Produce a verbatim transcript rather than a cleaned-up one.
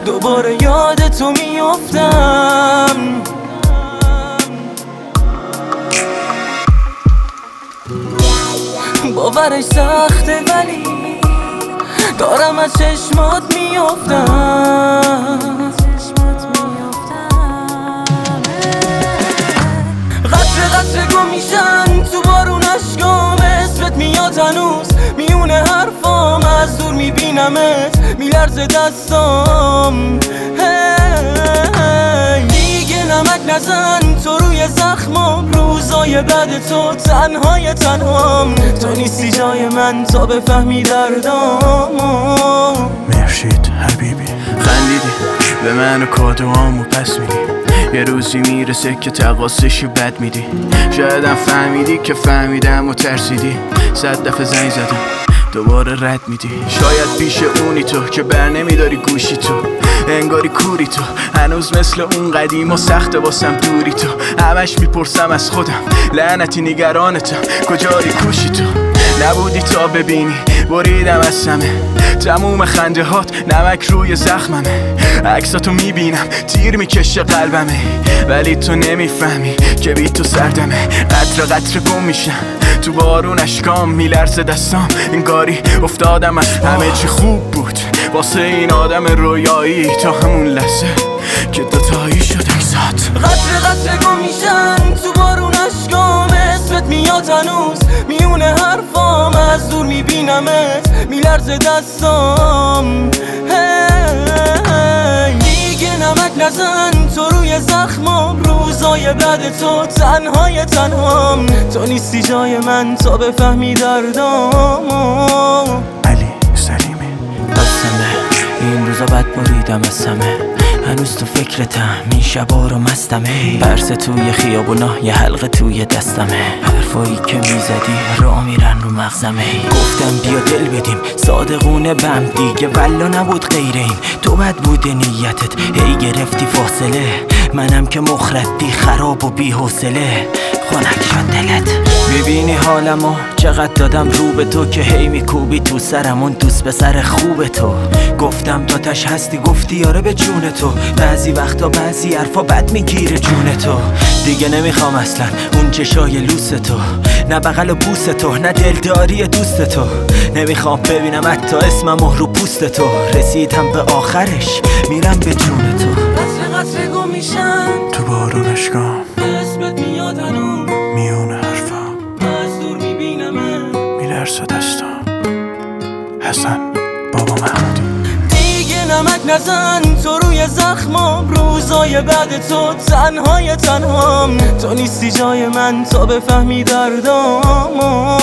دوباره یاد تو میافتم. باورش سخته ولی دارم از چشمات میافتم. قطره قطره گم میشن تو بارون اشکام، اسمت میاد هنوز میونه حرفام، از دور میبینمت میلرزه دستام. دیگه نمک نزن تو روی زخمام، روزای بعد تو تنهای تنهام. تو نیستی جای من تا بفهمی دردام. مرشید حبیبی خندیدی به من و کادوامو پس میدی، یه روزی میرسه که تقاصشی بد میدی. شایدم فهمیدی که فهمیدم و ترسیدی، صد دفعه زنگ زدم دوباره رد میدی. شاید پیش اونی تو که بر نمیداری گوشی تو، انگاری کوری تو هنوز مثل اون قدیم و سخت واسم دوری تو. همش میپرسم از خودم لعنتی نگرانتم کجایی کوشی تو. نبودی تا ببینی بریدم از سمه، تموم خنده هات نمک روی زخممه. عکساتو میبینم تیر میکشه قلبمه، ولی تو نمیفهمی که بی تو سردمه. قطره قطره گم میشم تو بارون اشکام، میلرزه دستام انگاری افتادم از همه چی خوب بود واسه این آدم رویایی، تا همون لحظه که دوتایی شد عکسات. قطره قطره گم میشن تو بارون اشکام، اسمت میاد هنوز میونه حرفام، از دور میبینمت میلرزه دستام. دیگه نمک نزن تو روی زخمام، روزای بعد تو تنهای تنهام. تو نیستی جای من تا بفهمی دردام. علی سلیمی قسمه این روزا بد بریدم از سمه، هنوز تو فکرتم این شبا رو مستمه. برس توی خیابونا یه حلقه توی دستمه، حرفایی که میزدی را میرن رو مغزمه. گفتم بیا دل بدیم صادقونه بم، دیگه والا نبود غیر این. تو بد بوده نیتت هی گرفتی فاصله، منم که مخردی خراب و بی حوصله. خنک شد دلت میبینی حالمو چقدر دادم رو به تو، که هی میکوبی تو سرمون دوست به سر خوب تو. گفتم داتش هستی گفتی آره به جون تو، بعضی وقتا بعضی حرفا بد میگیره جون تو. دیگه نمیخوام اصلا اون چشای لوس تو، نه بغل و بوس تو، نه دلداری دوست تو. نمیخوام ببینم حتی اسمم رو پوست تو، رسیدم به آخرش میرم به جون تو. قطره قطره گم میشن تو بارون اشکام، اسمت میاد هنوز میونه حرفام، از دور میبینمت میلرزه دستام. حسن بابا محمودی دیگه نمک نزن تو روی زخمام، روزای بعد تو تنهای تنهام. تو نیستی جای من تا بفهمی دردام.